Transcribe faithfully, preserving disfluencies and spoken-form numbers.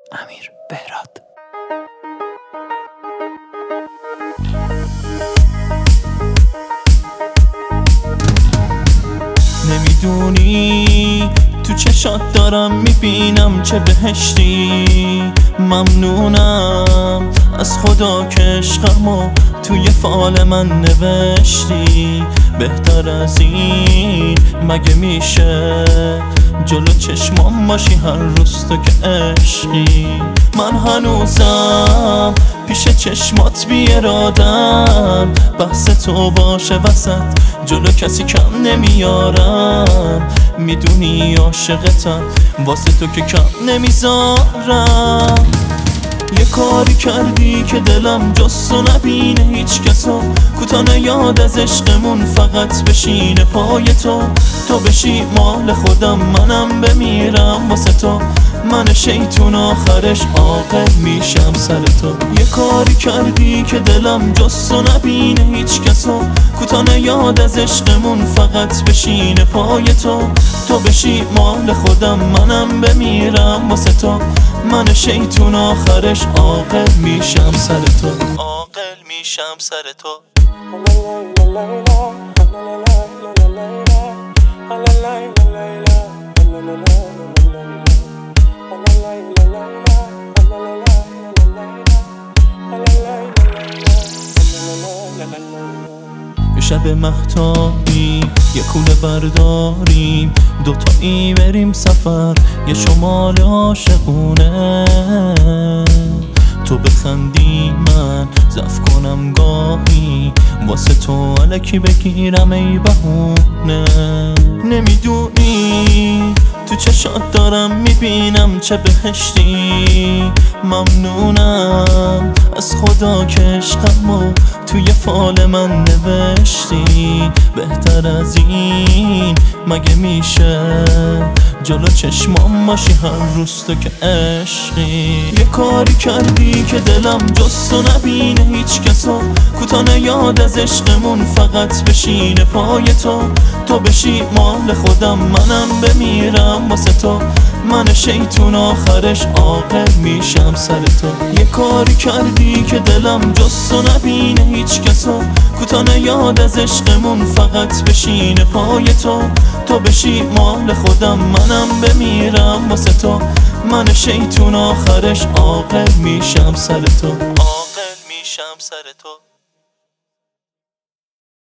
امیر بهراد. نمیدونی تو چشات دارم میبینم چه بهشتی. ممنونم از خدا که عشقمو توی فال من نوشتی. بهتر از این مگه میشه جلو چشمام باشی هر روز تو که عشقی. من هنوزم پیش چشمات بی ارادم، بحث تو باشه وسط جلو کسی کم نمیارم. میدونی عاشقتم واسه تو که کم نمیذارم. یه کاری کردی که دلم جز تو نبینه هیچ کسو، کوتاه یاد از عشقمون فقط بشینه پای تو. تو بشی مال خودم منم بمیرم واسه تو، من شیطون آخرش عاقل میشم سر تو. یه کاری کردی که دلم جز تو نبینه هیچ کسو، کوتاه یاد از عشقمون فقط بشینه پای تو. تو بشی مال خودم منم بمیرم واسه تو، من شیطون آخرش عاقل میشم سر تو. عاقل میشم سر تو. شب مهتابی یه کوله برداریم، دوتایی بریم سفر یه شمال عاشقونه. تو بخندی من ضعف کنم گاهی، واسه تو الکی بگیرم ای بهونه. نمیدونی تو چشات دارم میبینم چه بهشتی. ممنونم از خدا که عشقمو توی فال من نوشتی. بهتر از این مگه میشه جلو چشمام باشی هر روز تو که عشقی. یه کاری کردی که دلم جز تو نبینه هیچ کسو، کوتاه یاد از عشقمون فقط بشینه پای تو. تو بشی مال خودم منم بمیرم واسه تو، من شیطون آخرش عاقل میشم سر تو. یه کاری کردی که دلم جز تو نبینه هیچ کسو، کوتاه یاد از عشقمون فقط بشینه پای تو. تو بشی مال خودم منم بمیرم واسه تو، من شیطون آخرش عاقل میشم سر تو. عاقل میشم سر تو.